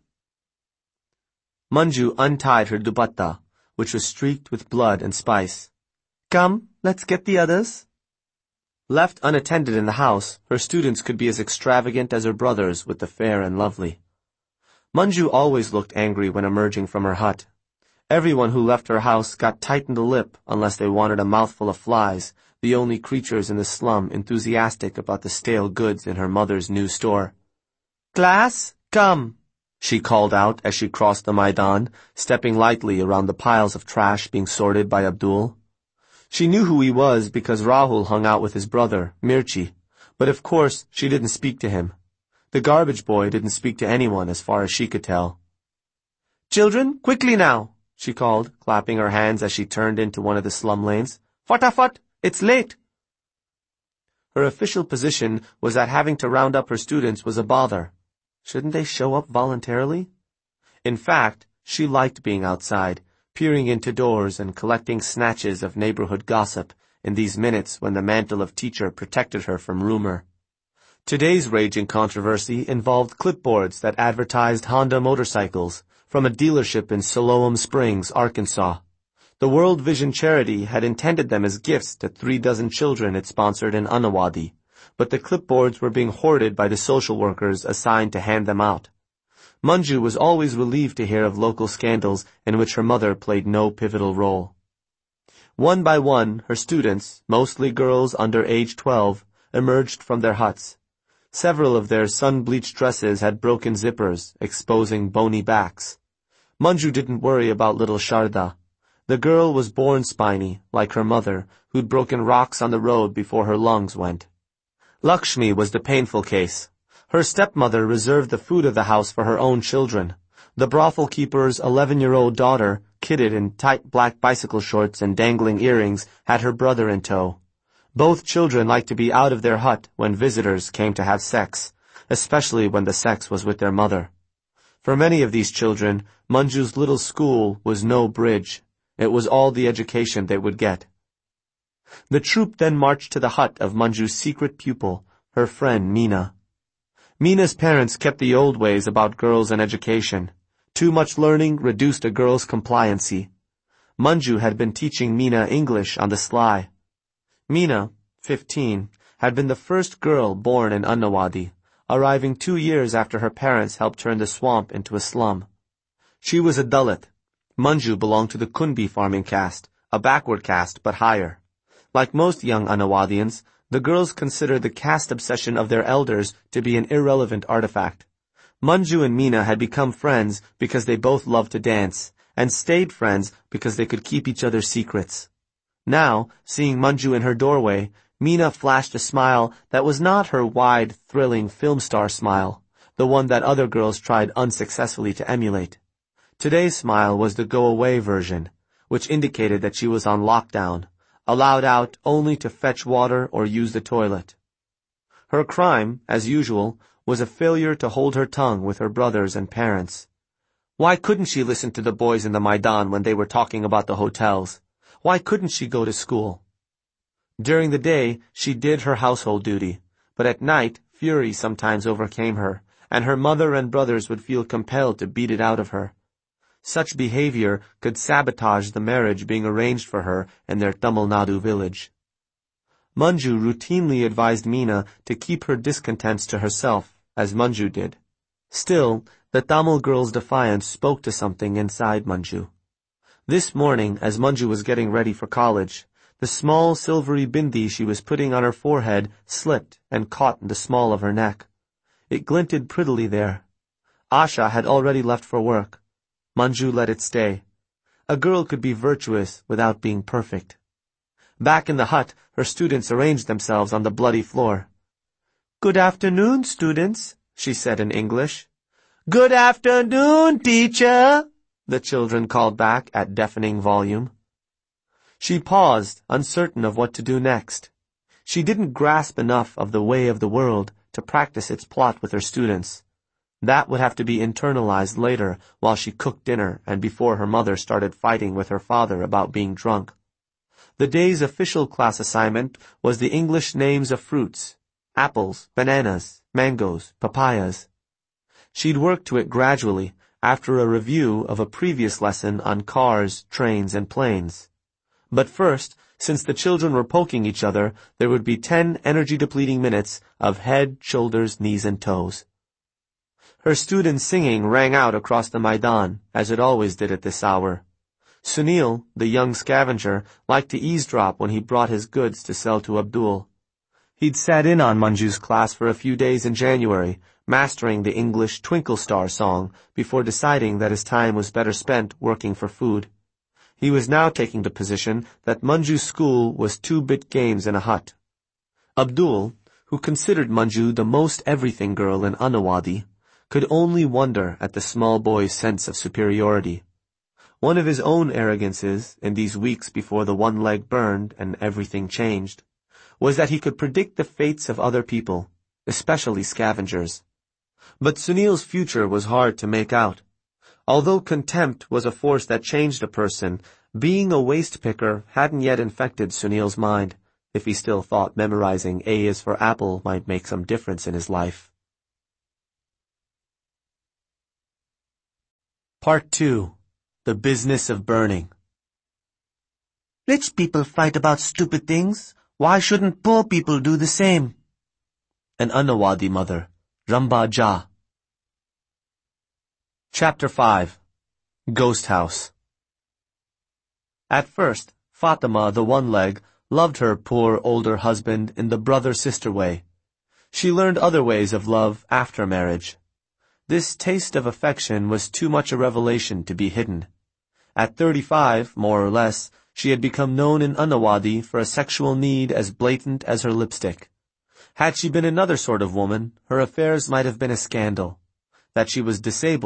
Manju untied her dupatta, which was streaked with blood and spice. Come, let's get the others. Left unattended in the house, her students could be as extravagant as her brothers with the fair and lovely. Manju always looked angry when emerging from her hut. Everyone who left her house got tight in the lip unless they wanted a mouthful of flies, the only creatures in the slum enthusiastic about the stale goods in her mother's new store. Class, come, she called out as she crossed the Maidan, stepping lightly around the piles of trash being sorted by Abdul. She knew who he was because Rahul hung out with his brother, Mirchi, but of course she didn't speak to him. The garbage boy didn't speak to anyone as far as she could tell. Children, quickly now, she called, clapping her hands as she turned into one of the slum lanes. Fatafat, it's late. Her official position was that having to round up her students was a bother. Shouldn't they show up voluntarily? In fact, she liked being outside, peering into doors and collecting snatches of neighborhood gossip in these minutes when the mantle of teacher protected her from rumor. Today's raging controversy involved clipboards that advertised Honda motorcycles from a dealership in Siloam Springs, Arkansas. The World Vision charity had intended them as gifts to 36 children it sponsored in Annawadi, but the clipboards were being hoarded by the social workers assigned to hand them out. Manju was always relieved to hear of local scandals in which her mother played no pivotal role. One by one, her students, mostly girls under age 12, emerged from their huts. Several of their sun-bleached dresses had broken zippers, exposing bony backs. Manju didn't worry about little Sharda. The girl was born spiny, like her mother, who'd broken rocks on the road before her lungs went. Lakshmi was the painful case. Her stepmother reserved the food of the house for her own children. The brothel keeper's 11-year-old daughter, kitted in tight black bicycle shorts and dangling earrings, had her brother in tow. Both children liked to be out of their hut when visitors came to have sex, especially when the sex was with their mother. For many of these children, Manju's little school was no bridge. It was all the education they would get. The troop then marched to the hut of Manju's secret pupil, her friend Meena. Meena's parents kept the old ways about girls and education. Too much learning reduced a girl's compliancy. Manju had been teaching Meena English on the sly. Meena, 15, had been the first girl born in Annawadi, arriving 2 years after her parents helped turn the swamp into a slum. She was a Dalit. Manju belonged to the Kunbi farming caste, a backward caste but higher. Like most young Annawadians, the girls considered the caste obsession of their elders to be an irrelevant artifact. Manju and Meena had become friends because they both loved to dance, and stayed friends because they could keep each other's secrets. Now, seeing Manju in her doorway, Meena flashed a smile that was not her wide, thrilling film star smile, the one that other girls tried unsuccessfully to emulate. Today's smile was the go-away version, which indicated that she was on lockdown, allowed out only to fetch water or use the toilet. Her crime, as usual, was a failure to hold her tongue with her brothers and parents. Why couldn't she listen to the boys in the Maidan when they were talking about the hotels? Why couldn't she go to school? During the day, she did her household duty, but at night, fury sometimes overcame her, and her mother and brothers would feel compelled to beat it out of her. Such behavior could sabotage the marriage being arranged for her in their Tamil Nadu village. Manju routinely advised Meena to keep her discontents to herself, as Manju did. Still, the Tamil girl's defiance spoke to something inside Manju. This morning, as Manju was getting ready for college, the small silvery bindi she was putting on her forehead slipped and caught in the small of her neck. It glinted prettily there. Asha had already left for work. Manju let it stay. A girl could be virtuous without being perfect. Back in the hut, her students arranged themselves on the bloody floor. "Good afternoon, students," she said in English. "Good afternoon, teacher," the children called back at deafening volume. She paused, uncertain of what to do next. She didn't grasp enough of the way of the world to practice its plot with her students. That would have to be internalized later while she cooked dinner and before her mother started fighting with her father about being drunk. The day's official class assignment was the English names of fruits: apples, bananas, mangoes, papayas. She'd worked to it gradually after a review of a previous lesson on cars, trains, and planes. But first, since the children were poking each other, there would be 10 energy-depleting minutes of head, shoulders, knees, and toes. Her students' singing rang out across the Maidan, as it always did at this hour. Sunil, the young scavenger, liked to eavesdrop when he brought his goods to sell to Abdul. He'd sat in on Manju's class for a few days in January, mastering the English Twinkle Star song before deciding that his time was better spent working for food. He was now taking the position that Manju's school was 2-bit games in a hut. Abdul, who considered Manju the most everything girl in Annawadi, could only wonder at the small boy's sense of superiority. One of his own arrogances, in these weeks before the one leg burned and everything changed, was that he could predict the fates of other people, especially scavengers. But Sunil's future was hard to make out. Although contempt was a force that changed a person, being a waste picker hadn't yet infected Sunil's mind, if he still thought memorizing A is for apple might make some difference in his life. Part 2. The Business of Burning. Rich people fight about stupid things. Why shouldn't poor people do the same? An Annawadi mother, Ramba Jha. Chapter 5. Ghost House. At first, Fatima, the one-leg, loved her poor older husband in the brother-sister way. She learned other ways of love after marriage. This taste of affection was too much a revelation to be hidden. At 35, more or less, she had become known in Annawadi for a sexual need as blatant as her lipstick. Had she been another sort of woman, her affairs might have been a scandal. That she was disabled,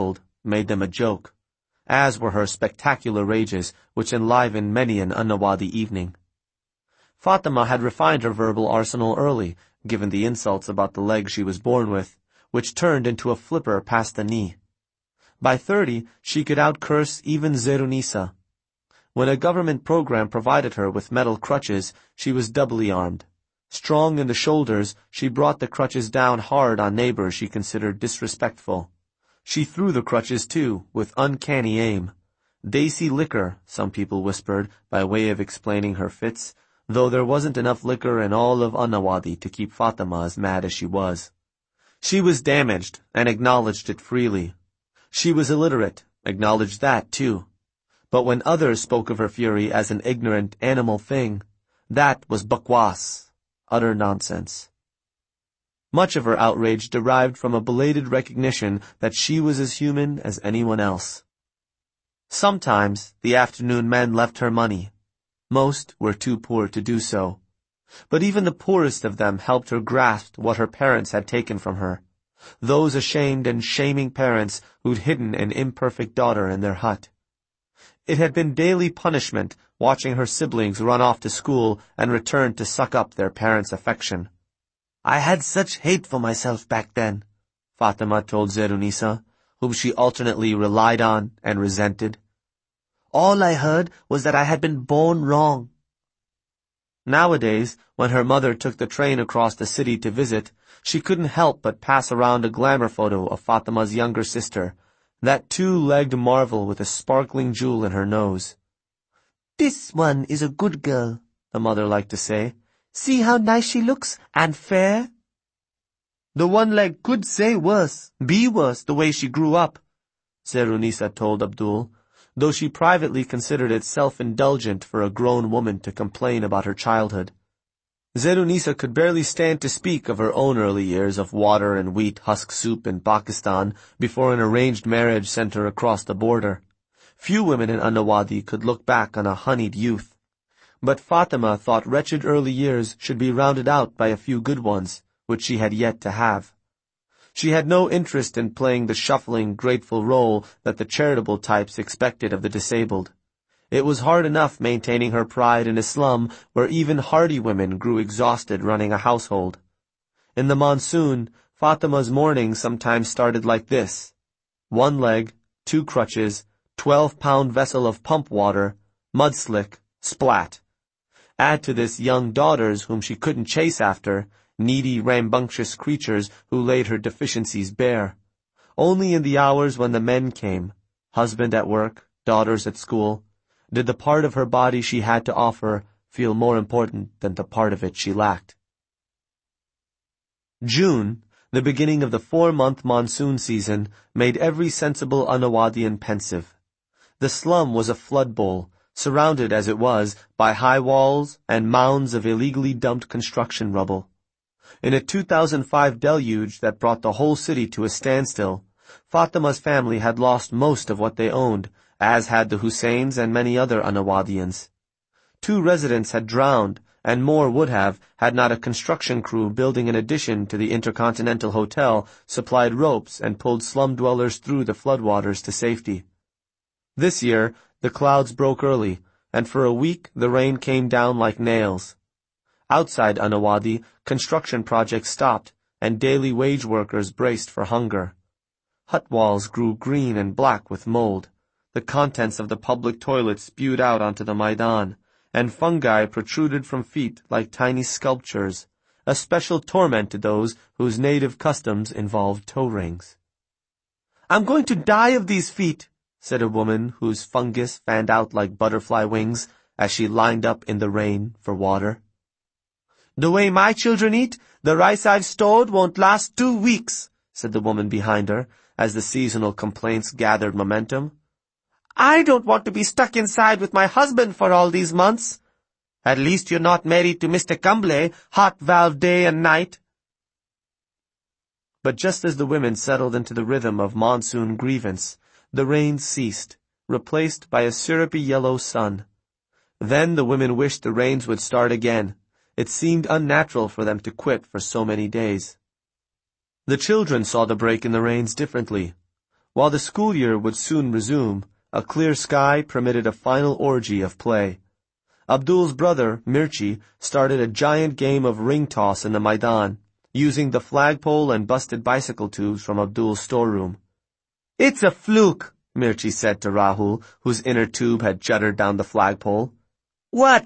made them a joke, as were her spectacular rages, which enlivened many an Annawadi evening. Fatima had refined her verbal arsenal early, given the insults about the leg she was born with, which turned into a flipper past the knee. By 30, she could out-curse even Zerunisa. When a government program provided her with metal crutches, she was doubly armed. Strong in the shoulders, she brought the crutches down hard on neighbors she considered disrespectful. She threw the crutches, too, with uncanny aim. Desi liquor, some people whispered, by way of explaining her fits, though there wasn't enough liquor in all of Annawadi to keep Fatima as mad as she was. She was damaged, and acknowledged it freely. She was illiterate, acknowledged that, too. But when others spoke of her fury as an ignorant animal thing, that was bakwas, utter nonsense. Much of her outrage derived from a belated recognition that she was as human as anyone else. Sometimes the afternoon men left her money. Most were too poor to do so. But even the poorest of them helped her grasp what her parents had taken from her, those ashamed and shaming parents who'd hidden an imperfect daughter in their hut. It had been daily punishment watching her siblings run off to school and return to suck up their parents' affection. I had such hate for myself back then, Fatima told Zerunisa, whom she alternately relied on and resented. All I heard was that I had been born wrong. Nowadays, when her mother took the train across the city to visit, she couldn't help but pass around a glamour photo of Fatima's younger sister, that two-legged marvel with a sparkling jewel in her nose. This one is a good girl, the mother liked to say. See how nice she looks, and fair? The one leg could say worse, be worse, the way she grew up, Zerunisa told Abdul, though she privately considered it self-indulgent for a grown woman to complain about her childhood. Zerunisa could barely stand to speak of her own early years of water and wheat husk soup in Pakistan before an arranged marriage sent her across the border. Few women in Annawadi could look back on a honeyed youth. But Fatima thought wretched early years should be rounded out by a few good ones, which she had yet to have. She had no interest in playing the shuffling, grateful role that the charitable types expected of the disabled. It was hard enough maintaining her pride in a slum where even hardy women grew exhausted running a household. In the monsoon, Fatima's mornings sometimes started like this: 1 leg, 2 crutches, 12-pound vessel of pump water, mudslick, splat. Add to this young daughters whom she couldn't chase after, needy, rambunctious creatures who laid her deficiencies bare. Only in the hours when the men came, husband at work, daughters at school, did the part of her body she had to offer feel more important than the part of it she lacked. June, the beginning of the 4-month monsoon season, made every sensible Annawadian pensive. The slum was a flood bowl, surrounded as it was by high walls and mounds of illegally dumped construction rubble. In a 2005 deluge that brought the whole city to a standstill, Fatima's family had lost most of what they owned, as had the Husseins and many other Annawadians. 2 residents had drowned, and more would have, had not a construction crew building an addition to the Intercontinental Hotel supplied ropes and pulled slum dwellers through the floodwaters to safety. This year, the clouds broke early, and for a week the rain came down like nails. Outside Annawadi, construction projects stopped, and daily wage workers braced for hunger. Hut walls grew green and black with mold. The contents of the public toilet spewed out onto the Maidan, and fungi protruded from feet like tiny sculptures, a special torment to those whose native customs involved toe rings. "I'm going to die of these feet," said a woman whose fungus fanned out like butterfly wings as she lined up in the rain for water. "The way my children eat, the rice I've stored won't last 2 weeks," said the woman behind her, as the seasonal complaints gathered momentum. "I don't want to be stuck inside with my husband for all these months." "At least you're not married to Mr. Kumble, hot valve day and night." But just as the women settled into the rhythm of monsoon grievance, the rain ceased, replaced by a syrupy yellow sun. Then the women wished the rains would start again. It seemed unnatural for them to quit for so many days. The children saw the break in the rains differently. While the school year would soon resume, a clear sky permitted a final orgy of play. Abdul's brother, Mirchi, started a giant game of ring toss in the Maidan, using the flagpole and busted bicycle tubes from Abdul's storeroom. "It's a fluke," Mirchi said to Rahul, whose inner tube had jutted down the flagpole. What